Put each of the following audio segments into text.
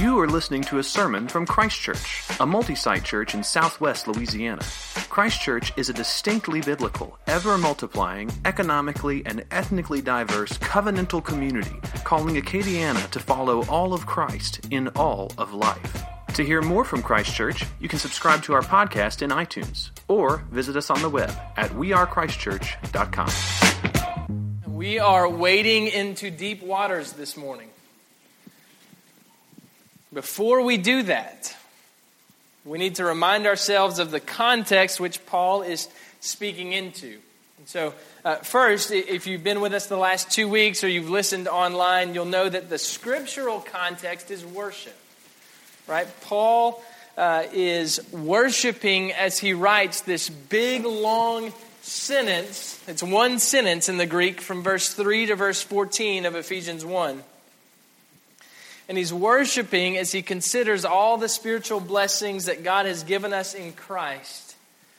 You are listening to a sermon from Christ Church, a multi-site church in southwest Louisiana. Christ Church is a distinctly biblical, ever-multiplying, economically and ethnically diverse covenantal community calling Acadiana to follow all of Christ in all of life. To hear more from Christ Church, you can subscribe to our podcast in iTunes or visit us on the web at wearechristchurch.com. We are wading into deep waters this morning. Before we do that, we need to remind ourselves of the context which Paul is speaking into. And so, first, if you've been with us the last 2 weeks or you've listened online, you'll know that the scriptural context is worship. Right? Paul is worshiping as he writes this big, long sentence. It's one sentence in the Greek from verse 3 to verse 14 of Ephesians 1. And he's worshiping as he considers all the spiritual blessings that God has given us in Christ.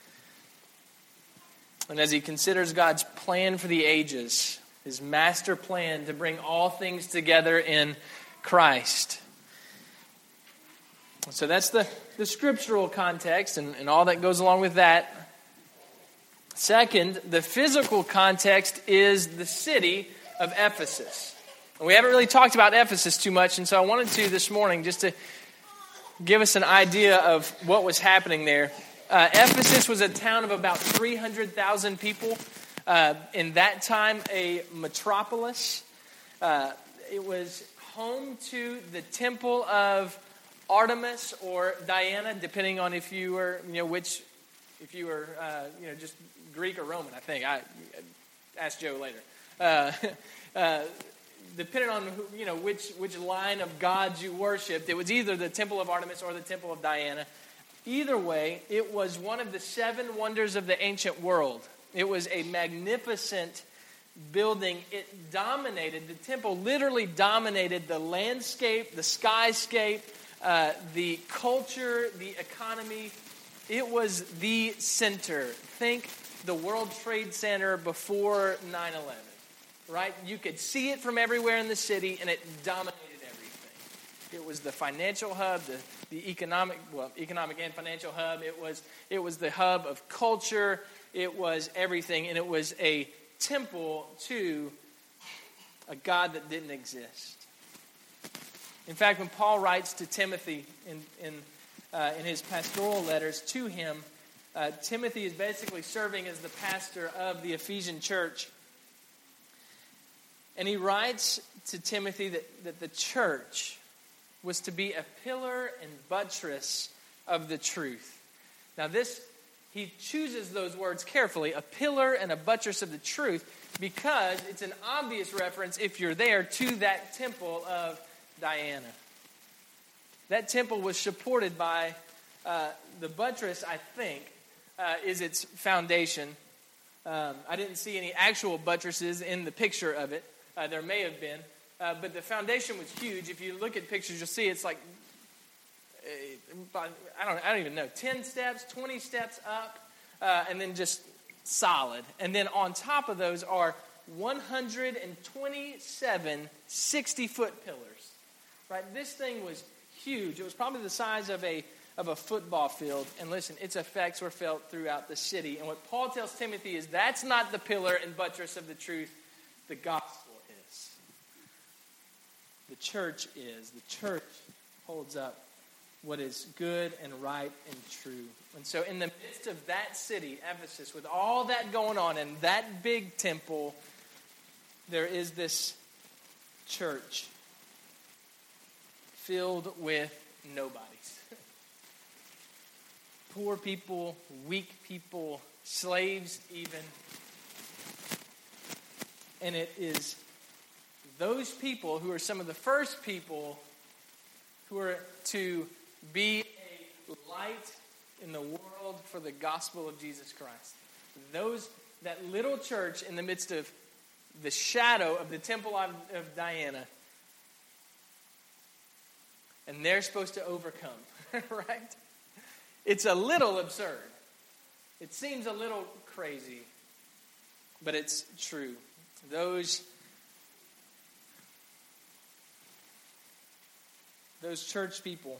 And as he considers God's plan for the ages, his master plan to bring all things together in Christ. So that's the scriptural context and all that goes along with that. Second, the physical context is the city of Ephesus. We haven't really talked about Ephesus too much, and so I wanted to this morning just to give us an idea of what was happening there. Ephesus was a town of about 300,000 people. In that time, a metropolis. It was home to the temple of Artemis or Diana, depending on if you were, if you were, just Greek or Roman. I think ask Joe later. Depending on which line of gods you worshipped, it was either the temple of Artemis or the temple of Diana. Either way, it was one of the 7 wonders of the ancient world. It was a magnificent building. It dominated, the temple literally dominated the landscape, the skyscape, the culture, the economy. It was the center. Think the World Trade Center before 9/11. Right? You could see it from everywhere in the city, and it dominated everything. It was the financial hub, the economic and financial hub. It was the hub of culture. It was everything, and it was a temple to a God that didn't exist. In fact, when Paul writes to Timothy in his pastoral letters to him, Timothy is basically serving as the pastor of the Ephesian church. And he writes to Timothy that the church was to be a pillar and buttress of the truth. Now he chooses those words carefully, a pillar and a buttress of the truth, because it's an obvious reference, if you're there, to that temple of Diana. That temple was supported by the buttress, I think, is its foundation. I didn't see any actual buttresses in the picture of it. There may have been, but the foundation was huge. If you look at pictures, you'll see it's like, I don't even know, 10 steps, 20 steps up, and then just solid. And then on top of those are 127 60-foot pillars. Right? This thing was huge. It was probably the size of a football field. And listen, its effects were felt throughout the city. And what Paul tells Timothy is that's not the pillar and buttress of the truth. The gospel is. The church is. The church holds up what is good and right and true. And so in the midst of that city, Ephesus, with all that going on in that big temple, there is this church filled with nobodies. Poor people, weak people, slaves even. And it is those people who are some of the first people who are to be a light in the world for the gospel of Jesus Christ. That little church in the midst of the shadow of the temple of Diana. And they're supposed to overcome, right? It's a little absurd. It seems a little crazy, but it's true. Those those church people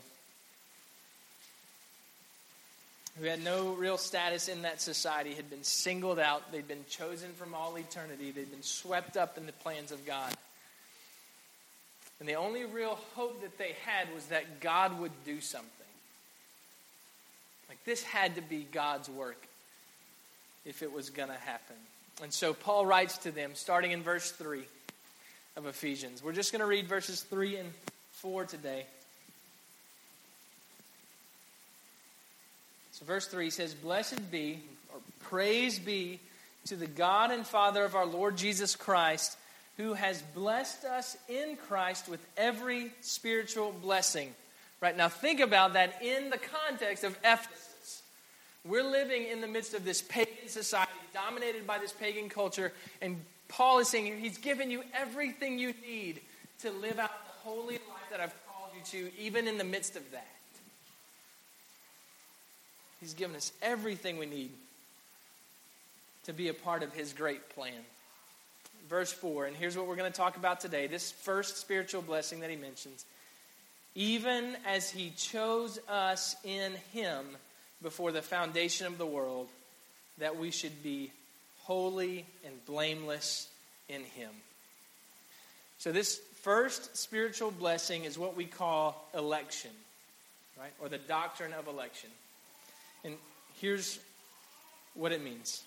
who had no real status in that society had been singled out. They'd been chosen from all eternity. They'd been swept up in the plans of God. And the only real hope that they had was that God would do something. Like, this had to be God's work if it was going to happen. And so Paul writes to them, starting in verse 3 of Ephesians. We're just going to read verses 3 and 4 today. So verse 3 says, "Blessed be, or praise be, to the God and Father of our Lord Jesus Christ, who has blessed us in Christ with every spiritual blessing." Right, now think about that in the context of Ephesus. We're living in the midst of this pagan society, dominated by this pagan culture, and Paul is saying he's given you everything you need to live out the holy life that I've called you to, even in the midst of that. He's given us everything we need to be a part of his great plan. Verse 4, and here's what we're going to talk about today. This first spiritual blessing that he mentions. "Even as he chose us in him before the foundation of the world, that we should be holy and blameless in him." So this first spiritual blessing is what we call election, right? Or the doctrine of election. And here's what it means.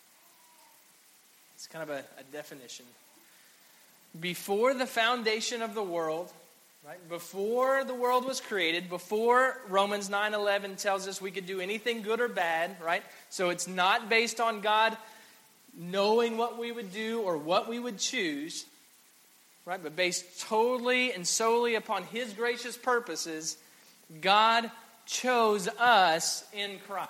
It's kind of a definition. Before the foundation of the world, right? Before the world was created, before Romans 9:11 tells us we could do anything good or bad, right? So it's not based on God knowing what we would do or what we would choose, right? But based totally and solely upon his gracious purposes, God chose us in Christ.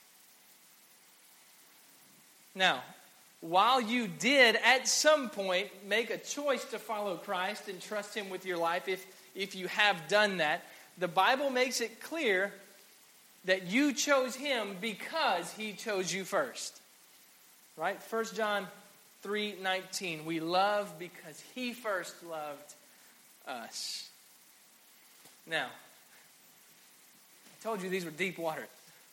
Now, while you did at some point make a choice to follow Christ and trust him with your life, if you have done that, the Bible makes it clear that you chose him because he chose you first. Right? 1 John 3:19, we love because he first loved us. Now, I told you these were deep water.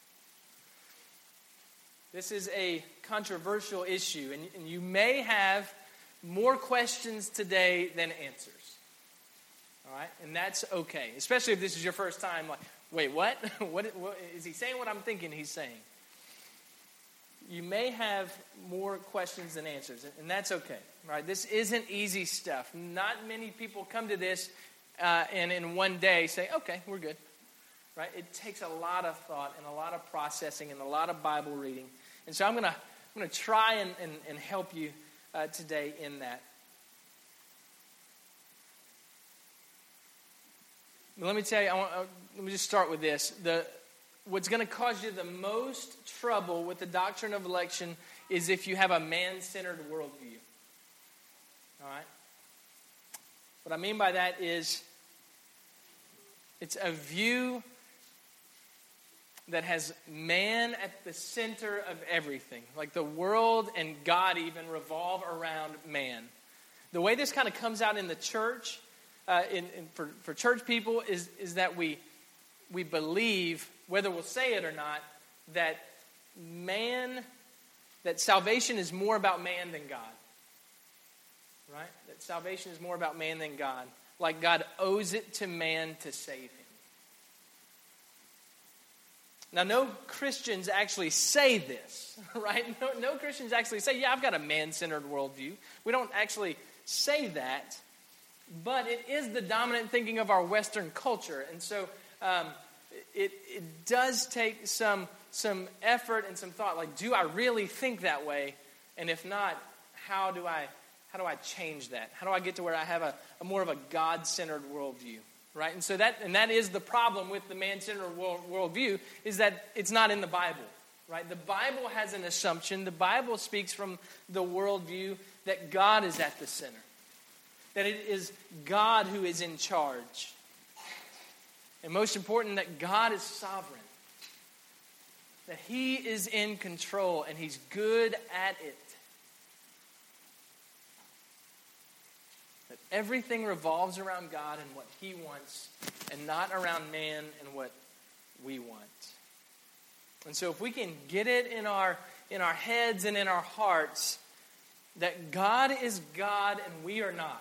This is a controversial issue, and you may have more questions today than answers. All right? And that's okay, especially if this is your first time. Like, wait, what? What is he saying what I'm thinking he's saying? You may have more questions than answers, and that's okay. Right? This isn't easy stuff. Not many people come to this and in one day say, okay, we're good. Right? It takes a lot of thought and a lot of processing and a lot of Bible reading. And so I'm going to try and help you today in that. But let me tell you, let me just start with this. What's going to cause you the most trouble with the doctrine of election is if you have a man-centered worldview. All right? What I mean by that is it's a view that has man at the center of everything. Like the world and God even revolve around man. The way this kind of comes out in the church, for church people, is that we believe, whether we'll say it or not, that salvation is more about man than God. Right? That salvation is more about man than God. Like God owes it to man to save him. Now, no Christians actually say this, right? No Christians actually say, yeah, I've got a man-centered worldview. We don't actually say that, but it is the dominant thinking of our Western culture. And so it does take some effort and some thought. Like, do I really think that way? And if not, how do I change that? How do I get to where I have a more of a God-centered worldview? Right? And so that is the problem with the man-centered worldview, is that it's not in the Bible. Right? The Bible has an assumption. The Bible speaks from the worldview that God is at the center. That it is God who is in charge. And most important, that God is sovereign. That he is in control and he's good at it. That Everything revolves around God and what He wants, and not around man and what we want. And so if we can get it in our heads and in our hearts that God is God and we are not,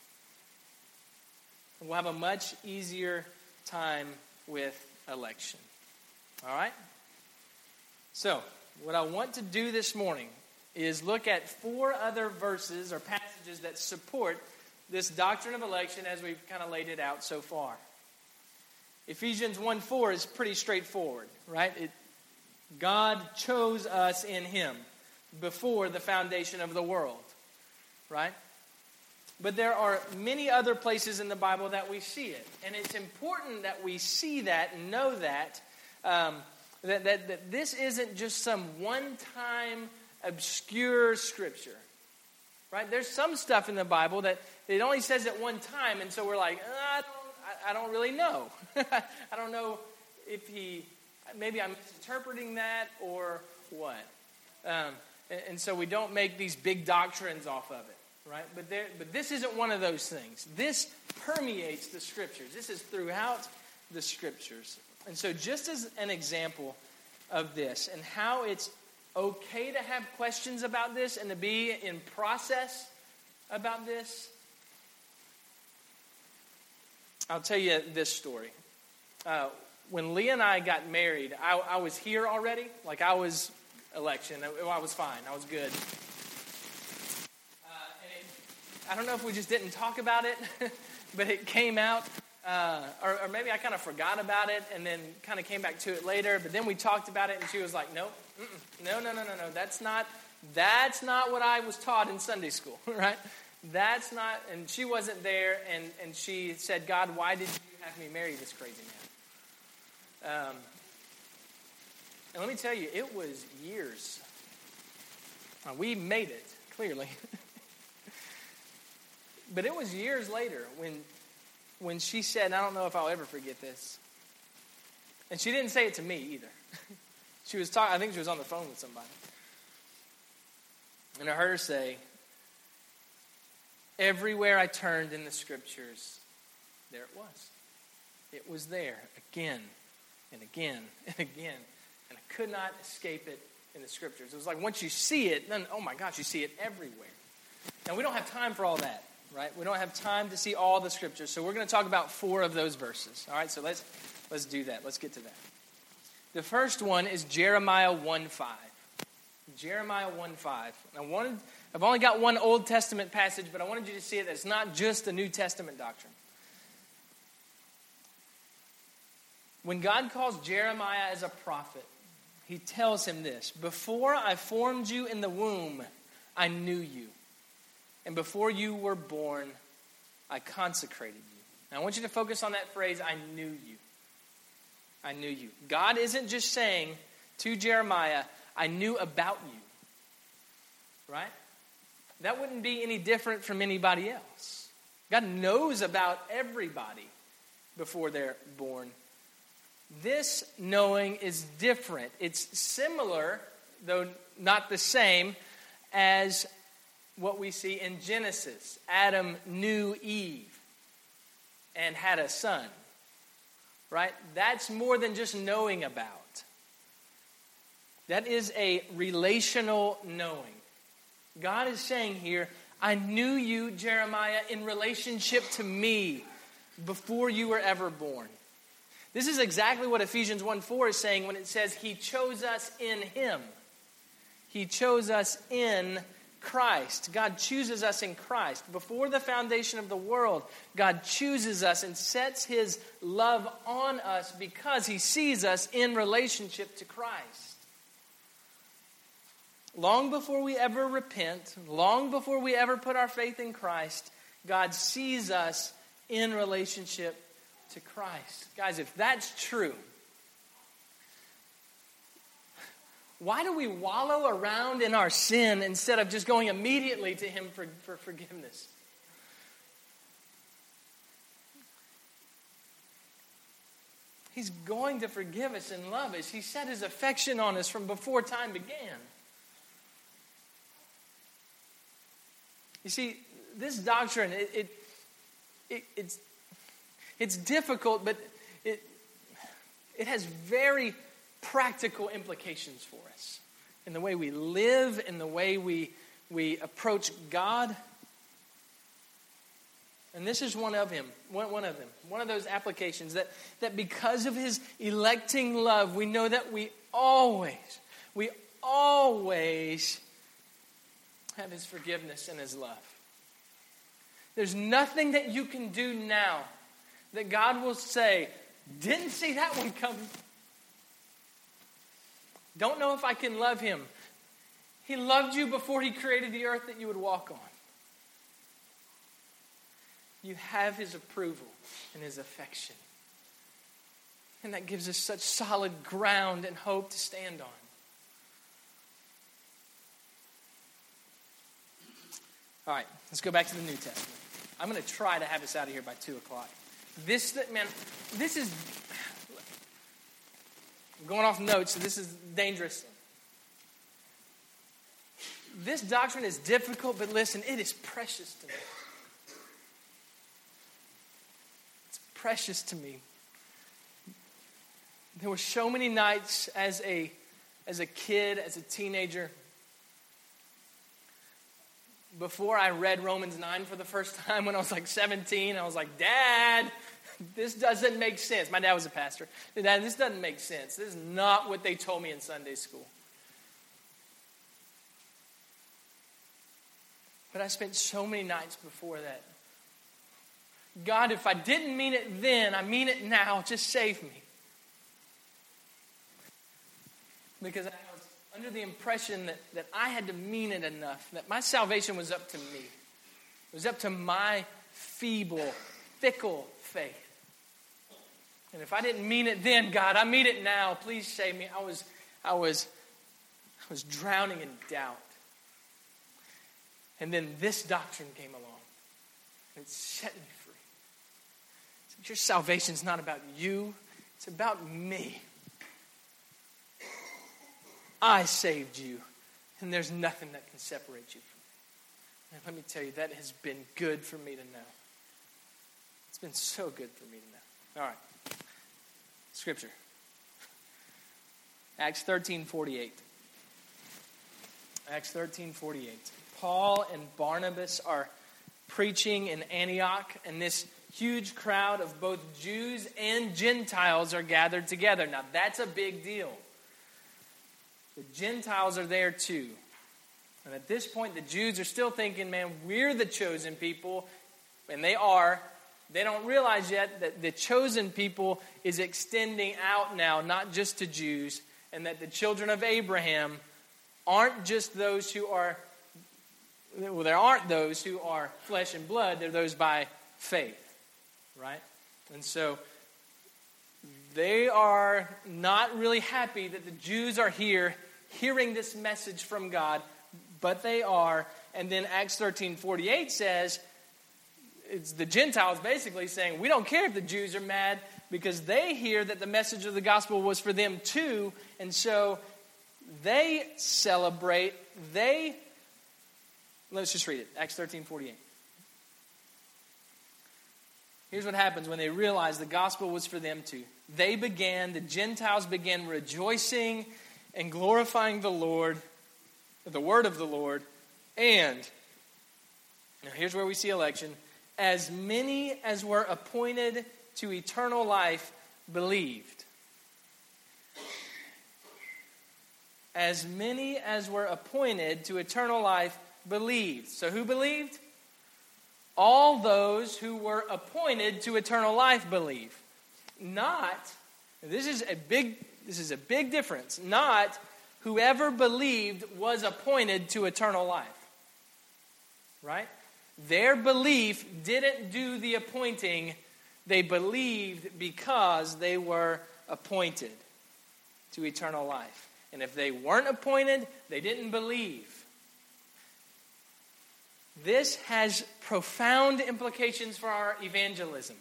we'll have a much easier time with election. All right? So, what I want to do this morning is look at 4 other verses or passages that support this doctrine of election as we've kind of laid it out so far. Ephesians 1:4 is pretty straightforward, right? God chose us in Him before the foundation of the world, right? But there are many other places in the Bible that we see it. And it's important that we see that and know that, that this isn't just some one-time obscure scripture, right? There's some stuff in the Bible that it only says at one time, and so we're like, I don't really know. I don't know if maybe I'm misinterpreting that or what. And so we don't make these big doctrines off of it. Right? But this isn't one of those things. This permeates the Scriptures. This is throughout the Scriptures. And so just as an example of this and how it's okay to have questions about this and to be in process about this, I'll tell you this story. When Leah and I got married, I was here already. Like I was election. I was fine. I was good. I don't know if we just didn't talk about it, but it came out, or maybe I kind of forgot about it and then kind of came back to it later. But then we talked about it, and she was like, "No, no. That's not what I was taught in Sunday school, right? That's not." And she wasn't there, and she said, "God, why did you have me marry this crazy man?" And let me tell you, it was years. We made it clearly. But it was years later when she said, and I don't know if I'll ever forget this, and she didn't say it to me either. She was talking, I think she was on the phone with somebody. And I heard her say, everywhere I turned in the Scriptures, there it was. It was there again and again and again. And I could not escape it in the Scriptures. It was like once you see it, then, oh my gosh, you see it everywhere. Now, we don't have time for all that. Right? We don't have time to see all the Scriptures, so we're going to talk about 4 of those verses. All right, so let's do that. Let's get to that. The first one is Jeremiah 1:5. Jeremiah 1:5. I've only got one Old Testament passage, but I wanted you to see it. It's not just a New Testament doctrine. When God calls Jeremiah as a prophet, He tells him this: "Before I formed you in the womb, I knew you. And before you were born, I consecrated you." Now, I want you to focus on that phrase, I knew you. I knew you. God isn't just saying to Jeremiah, I knew about you. Right? That wouldn't be any different from anybody else. God knows about everybody before they're born. This knowing is different. It's similar, though not the same, as what we see in Genesis. Adam knew Eve and had a son. Right? That's more than just knowing about. That is a relational knowing. God is saying here, I knew you, Jeremiah, in relationship to me before you were ever born. This is exactly what Ephesians 1:4 is saying when it says He chose us in Him. He chose us in Christ. God chooses us in Christ. Before the foundation of the world, God chooses us and sets His love on us because He sees us in relationship to Christ. Long before we ever repent, long before we ever put our faith in Christ, God sees us in relationship to Christ. Guys, if that's true, why do we wallow around in our sin instead of just going immediately to Him for forgiveness? He's going to forgive us and love us. He set His affection on us from before time began. You see, this doctrine, it's difficult, but it has very practical implications for us in the way we live, in the way we approach God. And this is one of them. One of those applications that because of his electing love, we know that we always have his forgiveness and his love. There's nothing that you can do now that God will say, didn't see that one coming. Don't know if I can love him. He loved you before he created the earth that you would walk on. You have his approval and his affection. And that gives us such solid ground and hope to stand on. All right, let's go back to the New Testament. I'm going to try to have us out of here by 2 o'clock. This is... I'm going off notes, so this is dangerous. This doctrine is difficult, but listen, it is precious to me. It's precious to me. There were so many nights as a kid, as a teenager, before I read Romans 9 for the first time when I was like 17, I was like, Dad, this doesn't make sense. My dad was a pastor. Dad, this doesn't make sense. This is not what they told me in Sunday school. But I spent so many nights before that. God, if I didn't mean it then, I mean it now. Just save me. Because I was under the impression that I had to mean it enough, that my salvation was up to me. It was up to my feeble, fickle faith. And if I didn't mean it then, God, I mean it now. Please save me. I was drowning in doubt. And then this doctrine came along. And it set me free. So your salvation's not about you. It's about me. I saved you. And there's nothing that can separate you from me. And let me tell you, that has been good for me to know. It's been so good for me to know. All right. Scripture. Acts 13:48. Acts 13:48. Paul and Barnabas are preaching in Antioch, and this huge crowd of both Jews and Gentiles are gathered together. Now, that's a big deal. The Gentiles are there too. And at this point, the Jews are still thinking, man, we're the chosen people. And they are. They don't realize yet that the chosen people is extending out now, not just to Jews, and that the children of Abraham aren't just those who are, well, there aren't those who are flesh and blood, they're those by faith, right? And so they are not really happy that the Jews are here hearing this message from God, but they are. And then Acts 13:48 says, it's the Gentiles basically saying, we don't care if the Jews are mad because they hear that the message of the gospel was for them too. And so they celebrate. Let's just read it. Acts 13:48. Here's what happens when they realized the gospel was for them too. The Gentiles began rejoicing and glorifying the Lord, the word of the Lord. And now here's where we see election. As many as were appointed to eternal life believed. As many as were appointed to eternal life believed. So who believed? All those who were appointed to eternal life believe. Not, this is a big difference. Not whoever believed was appointed to eternal life. Right? Their belief didn't do the appointing. They believed because they were appointed to eternal life. And if they weren't appointed, they didn't believe. This has profound implications for our evangelism.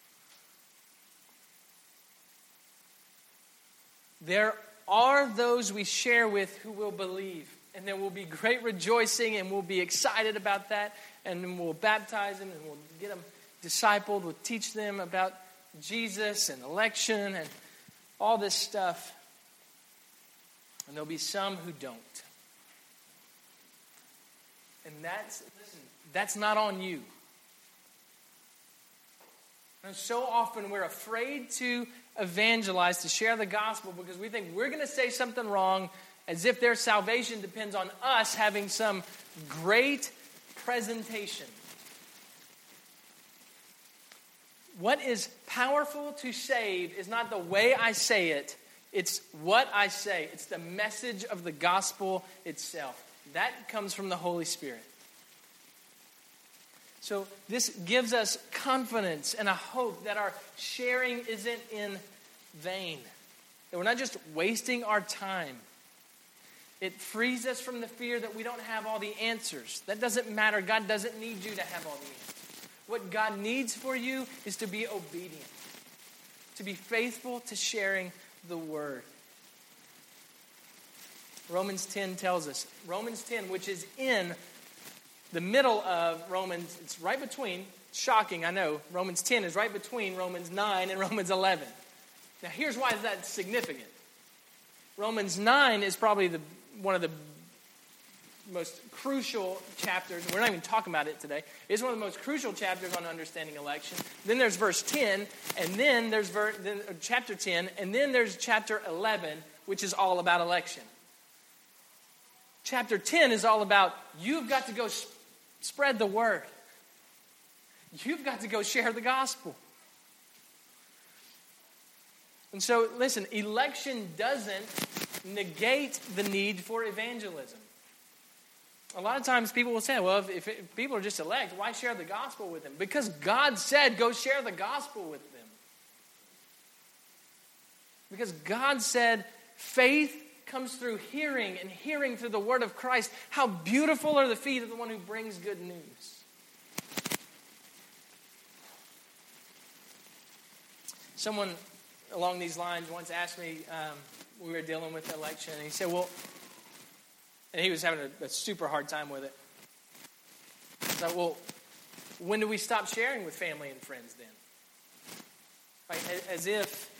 There are those we share with who will believe. And there will be great rejoicing, and we'll be excited about that. And then we'll baptize them, and we'll get them discipled, we'll teach them about Jesus and election and all this stuff. And there'll be some who don't. And that's not on you. And so often we're afraid to evangelize, to share the gospel, because we think we're going to say something wrong, as if their salvation depends on us having some great presentation. What is powerful to save is not the way I say it, it's what I say. It's the message of the gospel itself. That comes from the Holy Spirit. So this gives us confidence and a hope that our sharing isn't in vain. That we're not just wasting our time. It frees us from the fear that we don't have all the answers. That doesn't matter. God doesn't need you to have all the answers. What God needs for you is to be obedient. To be faithful to sharing the word. Romans 10 tells us. Romans 10, which is in the middle of Romans, it's right between, shocking, I know, Romans 10 is right between Romans 9 and Romans 11. Now here's why that's significant. Romans 9 is probably one of the most crucial chapters. We're not even talking about it today. It's one of the most crucial chapters on understanding election. Then there's verse 10, and then there's chapter 10, and then there's chapter 11, which is all about election. Chapter 10 is all about you've got to go spread the word. You've got to go share the gospel. And so, listen, election doesn't negate the need for evangelism. A lot of times people will say, well, if people are just elect, why share the gospel with them? Because God said, go share the gospel with them. Because God said, faith comes through hearing, and hearing through the word of Christ. How beautiful are the feet of the one who brings good news. Someone along these lines once asked me, we were dealing with the election, and he said, well, and he was having a super hard time with it. I said, well, when do we stop sharing with family and friends then? Right? As if,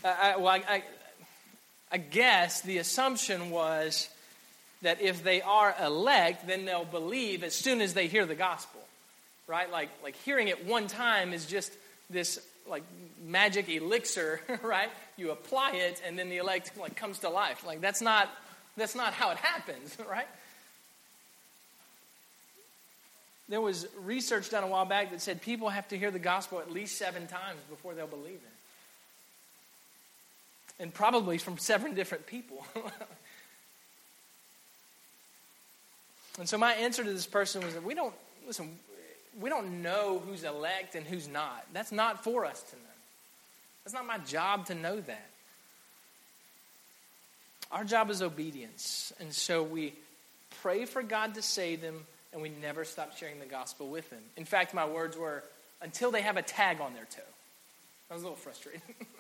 I guess the assumption was that if they are elect, then they'll believe as soon as they hear the gospel, right? Like hearing it one time is just this like magic elixir, right? You apply it, and then the elect like comes to life. Like that's not how it happens, right? There was research done a while back that said people have to hear the gospel at least 7 times before they'll believe it. And probably from 7 different people. And so my answer to this person was that we don't know who's elect and who's not. That's not for us to know. That's not my job to know that. Our job is obedience. And so we pray for God to save them, and we never stop sharing the gospel with them. In fact, my words were, until they have a tag on their toe. That was a little frustrating.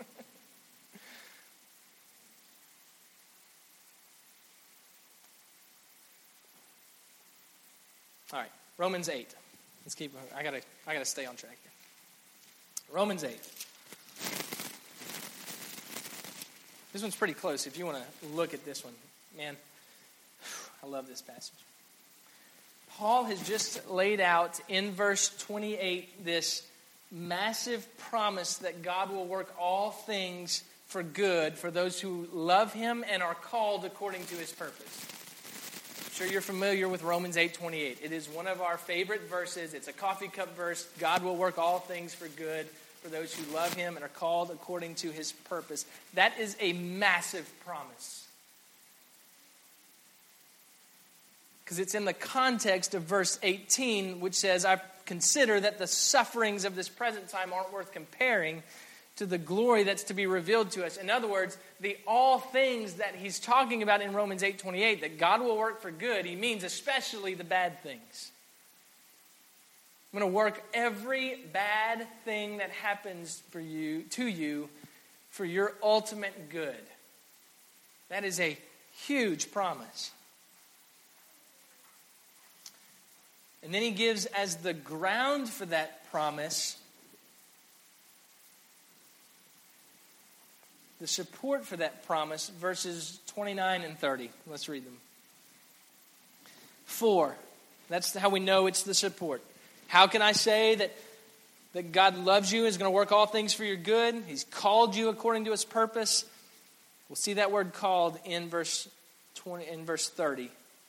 All right, Romans 8. Let's keep. I gotta stay on track here. Romans 8. This one's pretty close. If you want to look at this one, man, I love this passage. Paul has just laid out in verse 28 this massive promise that God will work all things for good for those who love Him and are called according to His purpose. I'm sure you're familiar with Romans 8:28. It is one of our favorite verses. It's a coffee cup verse. God will work all things for good for those who love Him and are called according to His purpose. That is a massive promise. Because it's in the context of verse 18, which says, I consider that the sufferings of this present time aren't worth comparing to the glory that's to be revealed to us. In other words, the all things that he's talking about in Romans 8:28, that God will work for good, he means especially the bad things. I'm going to work every bad thing that happens to you for your ultimate good. That is a huge promise. And then he gives as the ground for that promise the support for that promise, verses 29 and 30. Let's read them. For, that's how we know it's the support. How can I say that God loves you, is going to work all things for your good? He's called you according to his purpose. We'll see that word called in verse 30.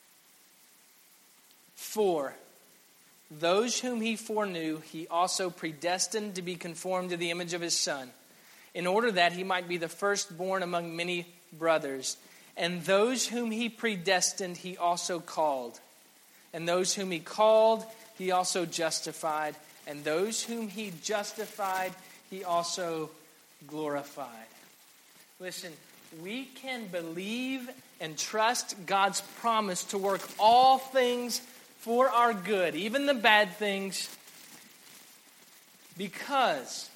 For those whom he foreknew, he also predestined to be conformed to the image of his Son, in order that he might be the firstborn among many brothers. And those whom he predestined, he also called. And those whom he called, he also justified. And those whom he justified, he also glorified. Listen, we can believe and trust God's promise to work all things for our good, even the bad things, because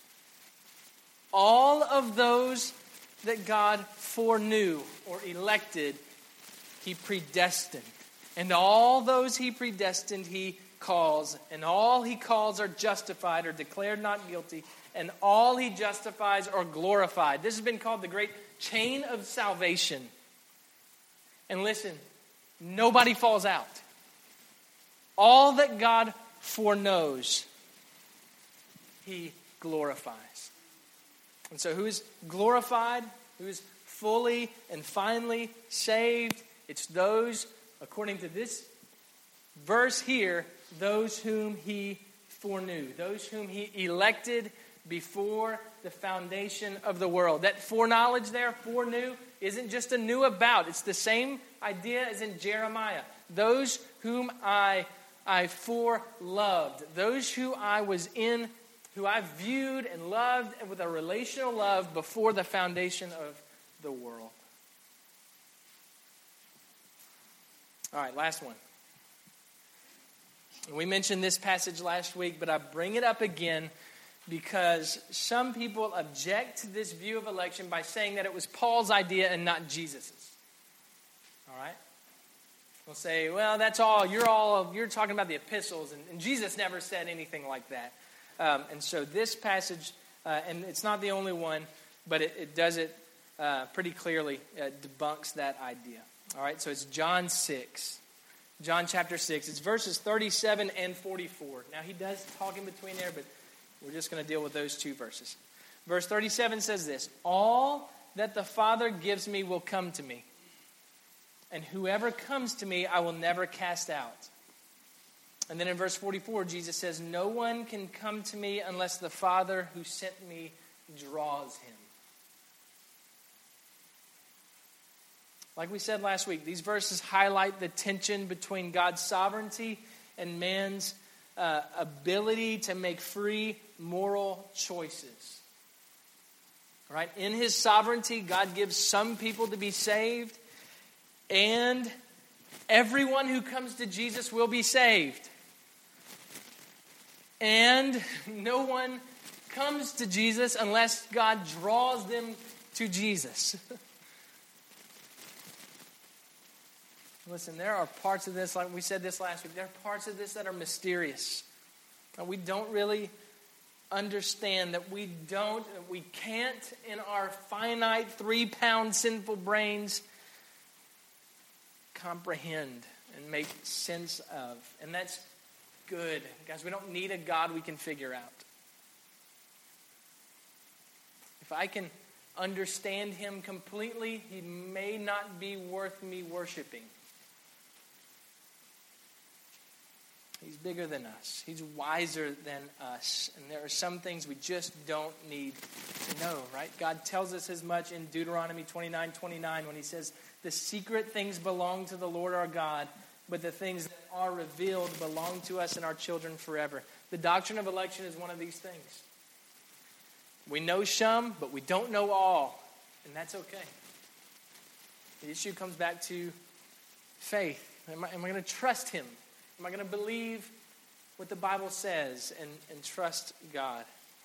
all of those that God foreknew or elected, he predestined. And all those he predestined, he calls. And all he calls are justified or declared not guilty. And all he justifies are glorified. This has been called the great chain of salvation. And listen, nobody falls out. All that God foreknows, he glorifies. And so who is glorified? Who is fully and finally saved? It's those, according to this verse here, those whom he foreknew. Those whom he elected before the foundation of the world. That foreknowledge there, foreknew, isn't just a knew about. It's the same idea as in Jeremiah. Those whom I foreloved. Those who I was in, who I viewed and loved with a relational love before the foundation of the world. All right, last one. We mentioned this passage last week, but I bring it up again because some people object to this view of election by saying that it was Paul's idea and not Jesus's. All right? We'll say, well, that's all. You're talking about the epistles, and Jesus never said anything like that. And so this passage, and it's not the only one, but it does it pretty clearly, debunks that idea. All right, so it's John 6. John chapter 6. It's verses 37 and 44. Now, he does talk in between there, but we're just going to deal with those two verses. Verse 37 says this: all that the Father gives me will come to me, and whoever comes to me I will never cast out. And then in verse 44, Jesus says, no one can come to me unless the Father who sent me draws him. Like we said last week, these verses highlight the tension between God's sovereignty and man's ability to make free moral choices. All right? In his sovereignty, God gives some people to be saved, and everyone who comes to Jesus will be saved. And no one comes to Jesus unless God draws them to Jesus. Listen, there are parts of this, like we said this last week, there are parts of this that are mysterious. We don't really understand, that we can't in our finite 3-pound sinful brains comprehend and make sense of. And that's good. Guys, we don't need a God we can figure out. If I can understand him completely, he may not be worth me worshiping. He's bigger than us. He's wiser than us. And there are some things we just don't need to know, right? God tells us as much in Deuteronomy 29:29 when he says, the secret things belong to the Lord our God, but the things that are revealed belong to us and our children forever. The doctrine of election is one of these things. We know some, but we don't know all. And that's okay. The issue comes back to faith. Am I going to trust him? Am I going to believe what the Bible says and trust God?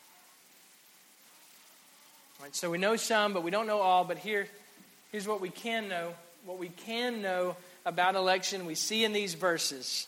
All right, so we know some, but we don't know all. But here's what we can know. What we can know about election, we see in these verses.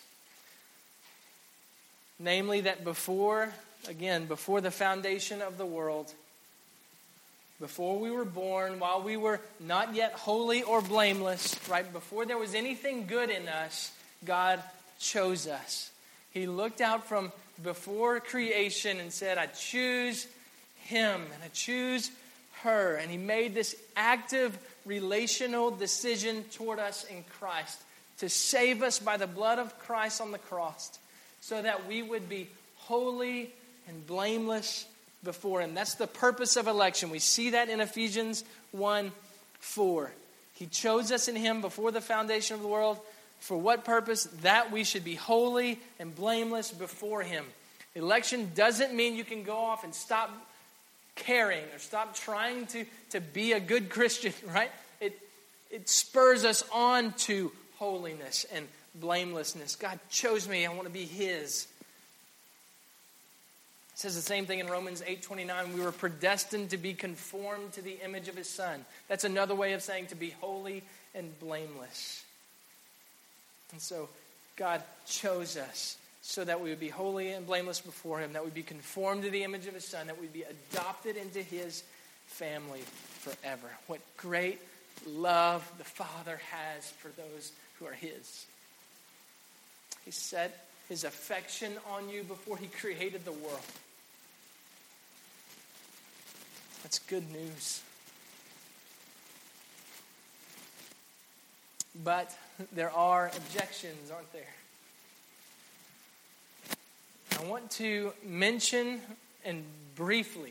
Namely, that before the foundation of the world, before we were born, while we were not yet holy or blameless, right? Before there was anything good in us, God chose us. He looked out from before creation and said, I choose him and I choose her. And he made this active relational decision toward us in Christ to save us by the blood of Christ on the cross so that we would be holy and blameless before him. That's the purpose of election. We see that in Ephesians 1:4. He chose us in him before the foundation of the world. For what purpose? That we should be holy and blameless before him. Election doesn't mean you can go off and stop caring or stop trying to be a good Christian, right? It spurs us on to holiness and blamelessness. God chose me. I want to be his. It says the same thing in Romans 8:29. We were predestined to be conformed to the image of his Son. That's another way of saying to be holy and blameless. And so God chose us so that we would be holy and blameless before him, that we'd be conformed to the image of his Son, that we'd be adopted into his family forever. What great love the Father has for those who are his. He set his affection on you before he created the world. That's good news. But there are objections, aren't there? I want to mention and briefly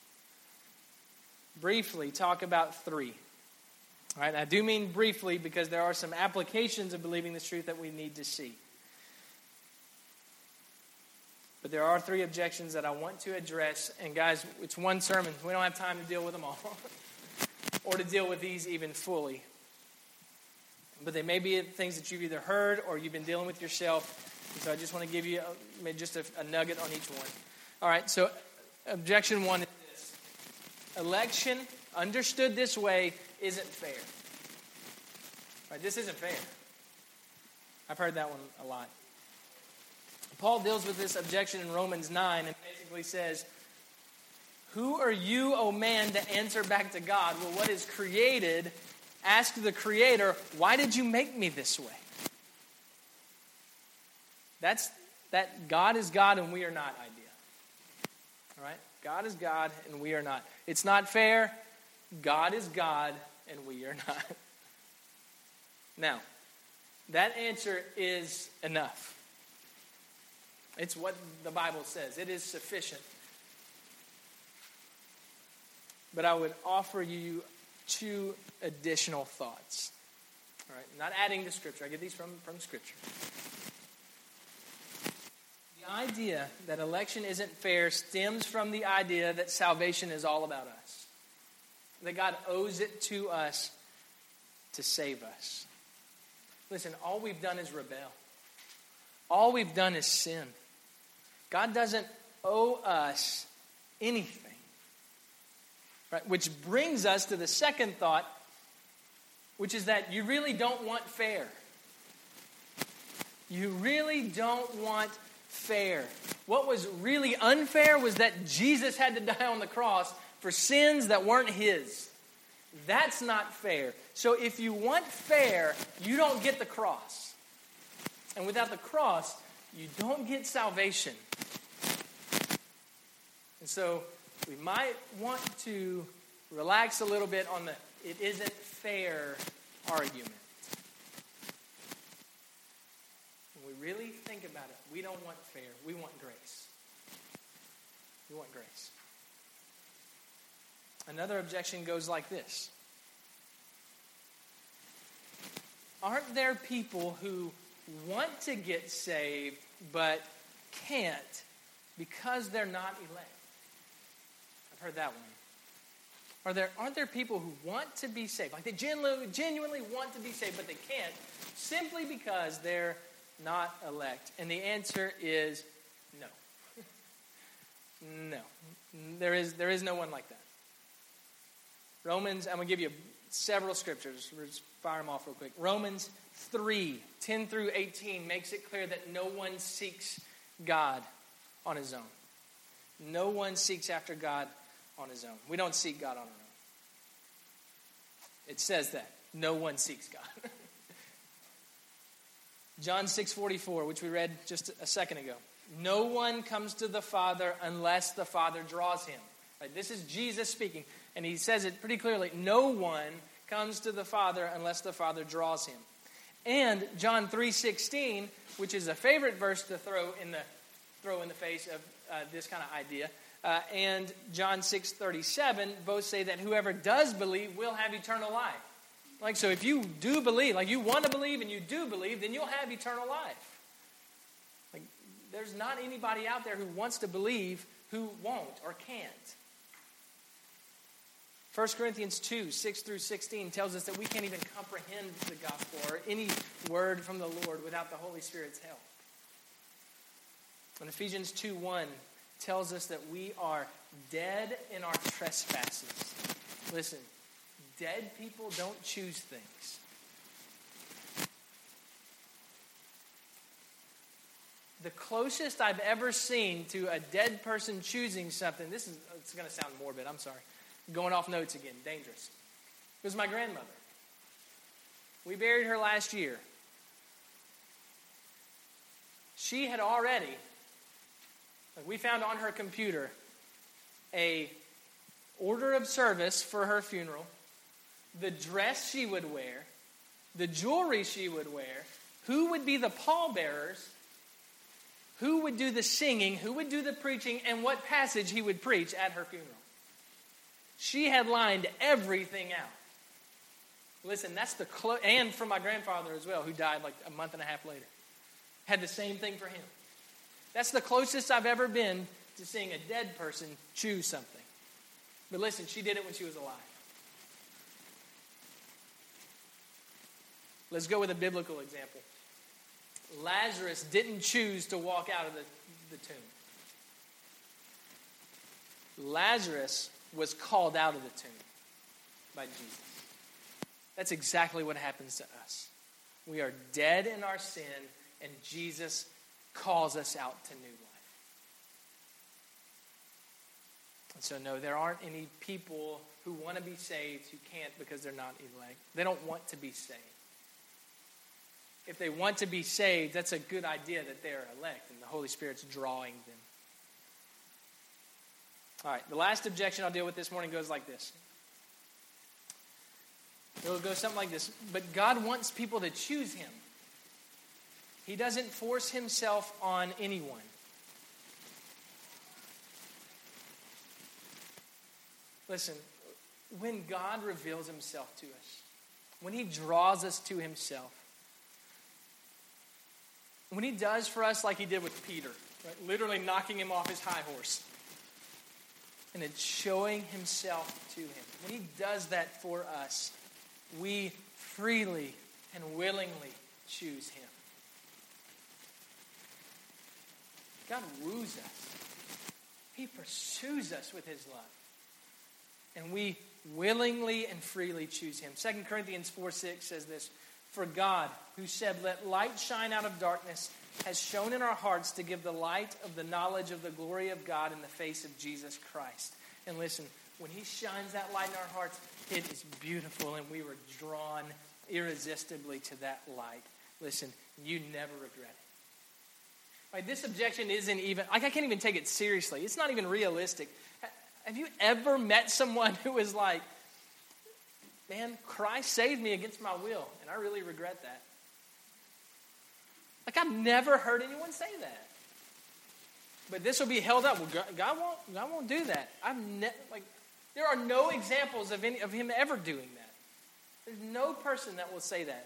talk about three. All right, I do mean briefly because there are some applications of believing this truth that we need to see. But there are three objections that I want to address. And guys, it's one sermon. We don't have time to deal with them all. Or to deal with these even fully. But they may be things that you've either heard or you've been dealing with yourself. And so I just want to give you just a nugget on each one. All right, so objection one is this. Election, understood this way, isn't fair. All right, this isn't fair. I've heard that one a lot. Paul deals with this objection in Romans 9 and basically says, who are you, O man, to answer back to God? Well, what is created, ask the Creator, why did you make me this way? That's that God is God and we are not idea. All right? God is God and we are not. It's not fair. God is God and we are not. Now, that answer is enough. It's what the Bible says. It is sufficient. But I would offer you two additional thoughts. All right, not adding to Scripture. I get these from Scripture. The idea that election isn't fair stems from the idea that salvation is all about us. That God owes it to us to save us. Listen, all we've done is rebel. All we've done is sin. God doesn't owe us anything. Right? Which brings us to the second thought, which is that you really don't want fair. You really don't want fair. What was really unfair was that Jesus had to die on the cross for sins that weren't his. That's not fair. So if you want fair, you don't get the cross. And without the cross, you don't get salvation. And so we might want to relax a little bit on the it isn't fair argument. When we really think about it, we don't want fair. We want grace. We want grace. Another objection goes like this. Aren't there people who want to get saved but can't because they're not elect? I've heard that one. Aren't there people who want to be saved? Like they genuinely want to be saved, but they can't simply because they're not elect. And the answer is no. No. There is no one like that. Romans, I'm going to give you several scriptures. We'll just fire them off real quick. Romans 3:10 through 18 makes it clear that no one seeks God on his own. No one seeks after God on his own. We don't seek God on our own. It says that. No one seeks God. John 6:44, which we read just a second ago. No one comes to the Father unless the Father draws him. Right? This is Jesus speaking, and he says it pretty clearly. No one comes to the Father unless the Father draws him. And John 3:16, which is a favorite verse to throw in the face of this kind of idea, and John 6:37 both say that whoever does believe will have eternal life. Like, so if you do believe, like you want to believe and you do believe, then you'll have eternal life. Like, there's not anybody out there who wants to believe who won't or can't. 1 Corinthians 2:6-16 tells us that we can't even comprehend the gospel or any word from the Lord without the Holy Spirit's help. And Ephesians 2:1 tells us that we are dead in our trespasses. Listen, dead people don't choose things. The closest I've ever seen to a dead person choosing something, it's going to sound morbid, I'm sorry. Going off notes again, dangerous. It was my grandmother. We buried her last year. She had already, we found on her computer, a order of service for her funeral, the dress she would wear, the jewelry she would wear, who would be the pallbearers, who would do the singing, who would do the preaching, and what passage he would preach at her funeral. She had lined everything out. Listen, that's the and for my grandfather as well, who died like a month and a half later. Had the same thing for him. That's the closest I've ever been to seeing a dead person choose something. But listen, she did it when she was alive. Let's go with a biblical example. Lazarus didn't choose to walk out of the tomb. Lazarus was called out of the tomb by Jesus. That's exactly what happens to us. We are dead in our sin, and Jesus calls us out to new life. And so, no, there aren't any people who want to be saved who can't because they're not elect. They don't want to be saved. If they want to be saved, that's a good idea that they're elect and the Holy Spirit's drawing them. All right, the last objection I'll deal with this morning goes like this. It'll go something like this. But God wants people to choose him. He doesn't force himself on anyone. Listen, when God reveals himself to us, when he draws us to himself, when he does for us like he did with Peter, right? Literally knocking him off his high horse, and it's showing himself to him. When he does that for us, we freely and willingly choose him. God woos us. He pursues us with his love. And we willingly and freely choose him. 2 Corinthians 4:6 says this, "For God, who said, 'Let light shine out of darkness,' has shone in our hearts to give the light of the knowledge of the glory of God in the face of Jesus Christ." And listen, when he shines that light in our hearts, it is beautiful, and we were drawn irresistibly to that light. Listen, you never regret it. Right, this objection isn't even, I can't even take it seriously. It's not even realistic. Have you ever met someone who was like, "Man, Christ saved me against my will, and I really regret that"? Like, I've never heard anyone say that. But this will be held up. Well, God won't do that. There are no examples of him ever doing that. There's no person that will say that.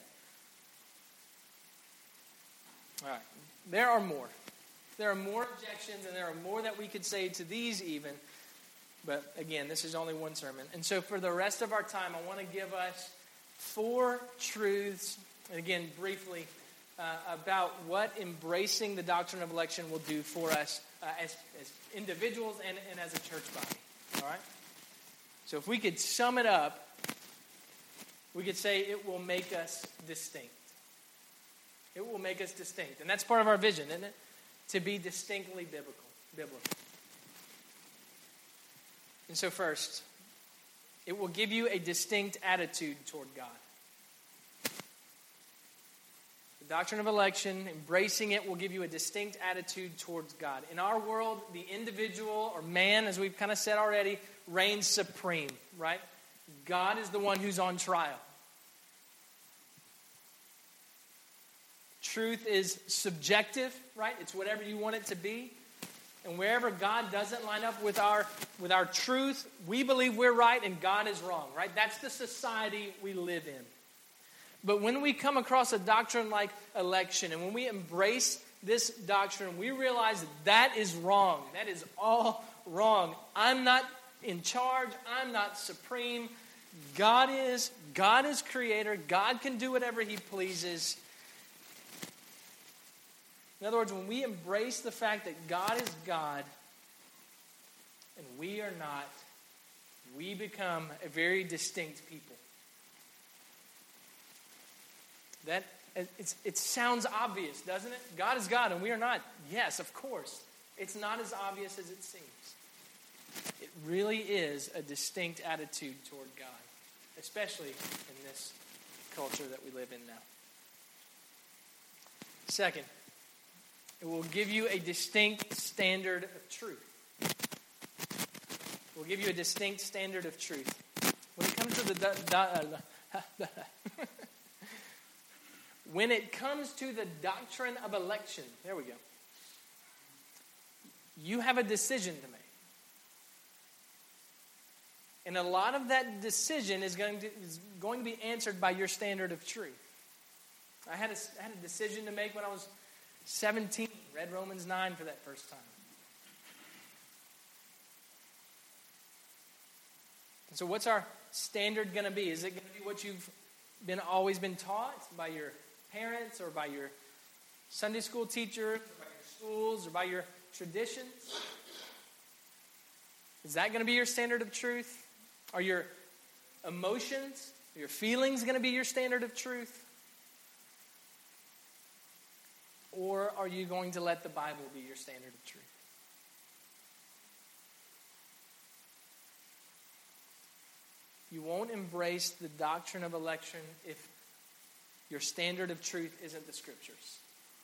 All right. There are more. There are more objections, and there are more that we could say to these even. But again, this is only one sermon. And so for the rest of our time, I want to give us 4 truths, and again, briefly, about what embracing the doctrine of election will do for us as individuals and as a church body. All right? So if we could sum it up, we could say it will make us distinct. It will make us distinct. And that's part of our vision, isn't it? To be distinctly biblical. And so first, It will give you a distinct attitude toward God. The doctrine of election, embracing it, will give you a distinct attitude towards God. In our world, the individual or man, as we've kind of said already, reigns supreme, right? God is the one who's on trial. Truth is subjective, right? It's whatever you want it to be. And wherever God doesn't line up with our truth, we believe we're right and God is wrong, right? That's the society we live in. But when we come across a doctrine like election, and when we embrace this doctrine, we realize that is wrong. That is all wrong. I'm not in charge. I'm not supreme. God is. God is creator. God can do whatever he pleases. In other words, when we embrace the fact that God is God and we are not, we become a very distinct people. It sounds obvious, doesn't it? God is God and we are not. Yes, of course. It's not as obvious as it seems. It really is a distinct attitude toward God, especially in this culture that we live in now. Second, it will give you a distinct standard of truth. It will give you a distinct standard of truth. When it comes to when it comes to the doctrine of election, there we go. You have a decision to make. And a lot of that decision is going to be answered by your standard of truth. I had a decision to make when I was 17, read Romans 9 for that first time. And so what's our standard going to be? Is it going to be what you've always been taught by your parents or by your Sunday school teachers or by your schools or by your traditions? Is that going to be your standard of truth? Are your emotions, your feelings going to be your standard of truth? Or are you going to let the Bible be your standard of truth? You won't embrace the doctrine of election if your standard of truth isn't the Scriptures.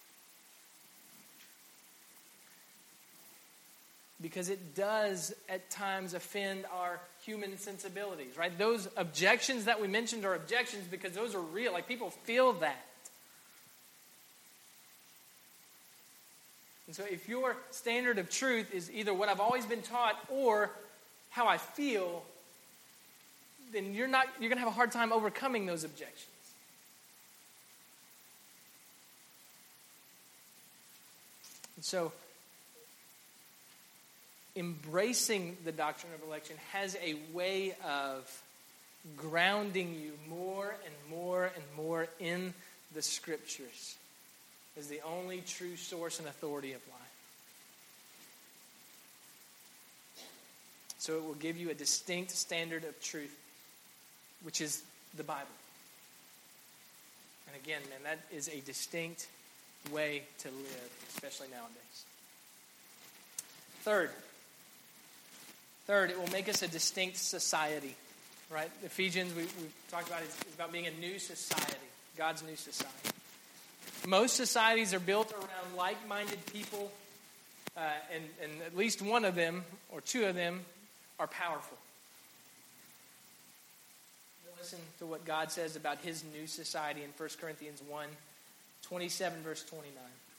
Because it does at times offend our human sensibilities, right? Those objections that we mentioned are objections because those are real. Like, people feel that. And so if your standard of truth is either what I've always been taught or how I feel, then you're going to have a hard time overcoming those objections. And so embracing the doctrine of election has a way of grounding you more and more and more in the Scriptures as the only true source and authority of life. So it will give you a distinct standard of truth, which is the Bible. And again, man, that is a distinct way to live, especially nowadays. Third, it will make us a distinct society, right? Ephesians, we've talked about, it's about being a new society, God's new society. Most societies are built around like-minded people, and at least one of them, or two of them, are powerful. Listen to what God says about his new society in 1 Corinthians 1, 27, verse 29.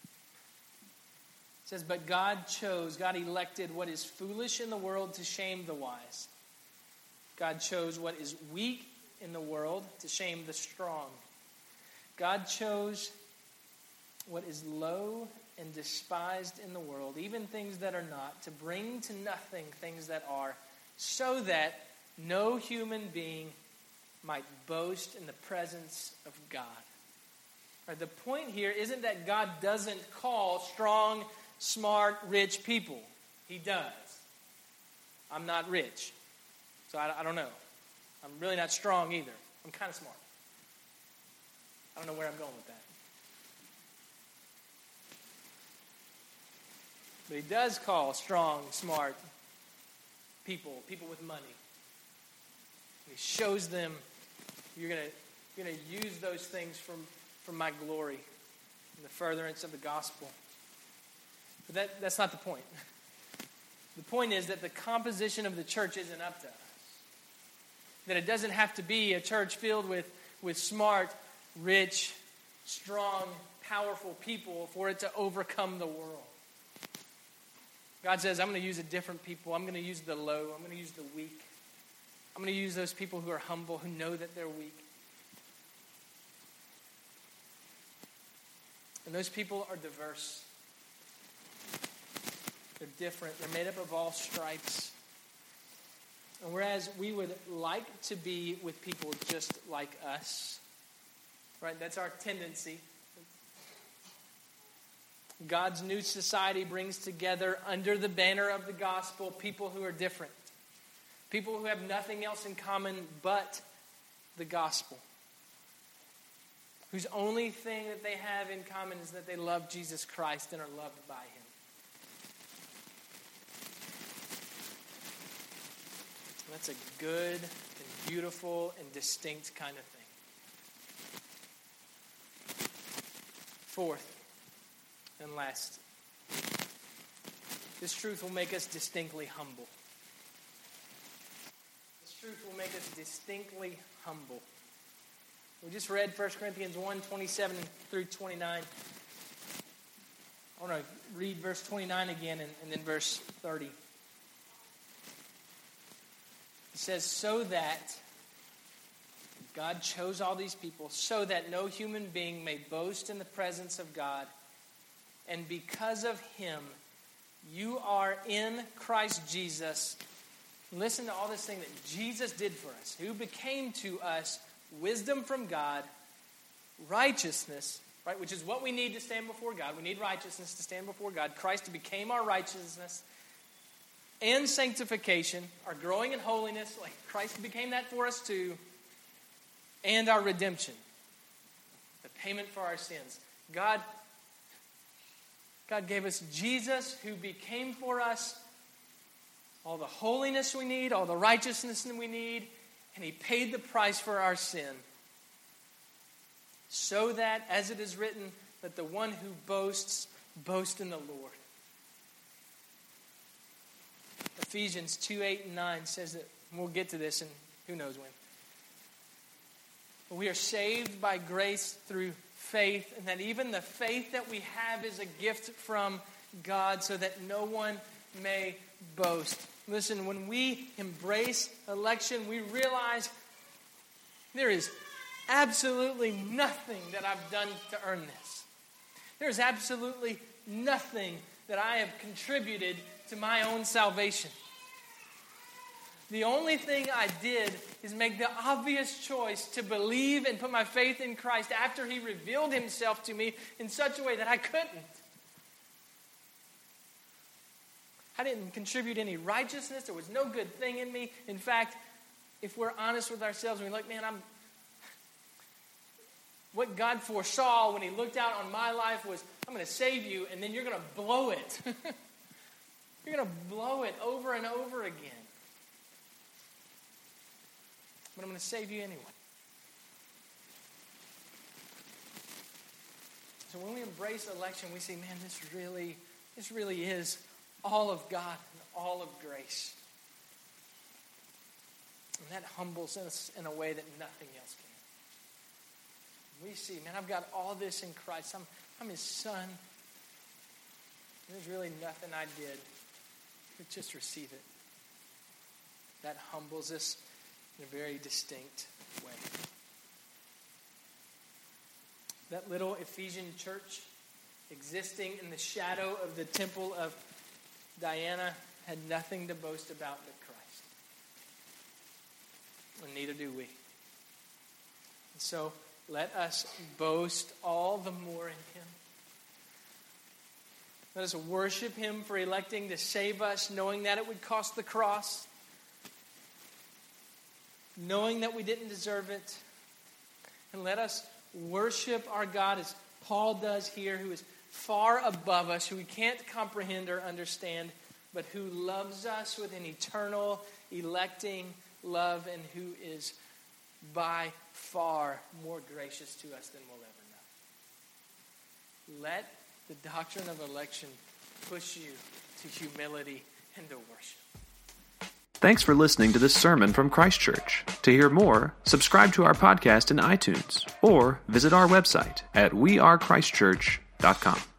It says, but God elected what is foolish in the world to shame the wise. God chose what is weak in the world to shame the strong. God chose what is low and despised in the world, even things that are not, to bring to nothing things that are, so that no human being might boast in the presence of God. Right, the point here isn't that God doesn't call strong, smart, rich people. He does. I'm not rich, so I don't know. I'm really not strong either. I'm kind of smart. I don't know where I'm going with that. But he does call strong, smart people with money. He shows them, you're going to use those things for my glory and the furtherance of the gospel. But that's not the point. The point is that the composition of the church isn't up to us. That it doesn't have to be a church filled with smart, rich, strong, powerful people for it to overcome the world. God says, I'm going to use a different people. I'm going to use the low. I'm going to use the weak. I'm going to use those people who are humble, who know that they're weak. And those people are diverse. They're different. They're made up of all stripes. And whereas we would like to be with people just like us, right? That's our tendency. God's new society brings together under the banner of the gospel people who are different. People who have nothing else in common but the gospel. Whose only thing that they have in common is that they love Jesus Christ and are loved by Him. That's a good and beautiful and distinct kind of thing. Fourth and last, this truth will make us distinctly humble. This truth will make us distinctly humble. We just read 1 Corinthians 1, 27 through 29. I want to read verse 29 again and then verse 30. It says, so that God chose all these people so that no human being may boast in the presence of God. And because of Him, you are in Christ Jesus. Listen to all this thing that Jesus did for us, who became to us wisdom from God, righteousness, right, which is what we need to stand before God. We need righteousness to stand before God. Christ became our righteousness, and sanctification, our growing in holiness, like Christ became that for us too, and our redemption, the payment for our sins. God gave us Jesus, who became for us all the holiness we need, all the righteousness we need, and He paid the price for our sin. So that, as it is written, that the one who boasts, boast in the Lord. Ephesians 2, 8, and 9 says that, and we'll get to this and who knows when. But we are saved by grace through faith, and that even the faith that we have is a gift from God so that no one may boast. Listen, when we embrace election, we realize there is absolutely nothing that I've done to earn this. There's absolutely nothing that I have contributed to my own salvation. The only thing I did is make the obvious choice to believe and put my faith in Christ after He revealed Himself to me in such a way that I couldn't. I didn't contribute any righteousness. There was no good thing in me. In fact, if we're honest with ourselves and we're like, man, what God foresaw when He looked out on my life was, I'm going to save you, and then you're going to blow it. You're going to blow it over and over again. But I'm going to save you anyway. So when we embrace election, we see, man, this really is all of God and all of grace. And that humbles us in a way that nothing else can. We see, man, I've got all this in Christ. I'm His son. There's really nothing I did. But just receive it. That humbles us in a very distinct way. That little Ephesian church existing in the shadow of the temple of Diana had nothing to boast about but Christ. And neither do we. And so let us boast all the more in Him. Let us worship Him for electing to save us, knowing that it would cost the cross, knowing that we didn't deserve it. And let us worship our God as Paul does here, who is far above us, who we can't comprehend or understand, but who loves us with an eternal, electing, love and who is by far more gracious to us than we'll ever know. Let the doctrine of election push you to humility and to worship. Thanks for listening to this sermon from Christ Church. To hear more, subscribe to our podcast in iTunes or visit our website at wearechristchurch.com.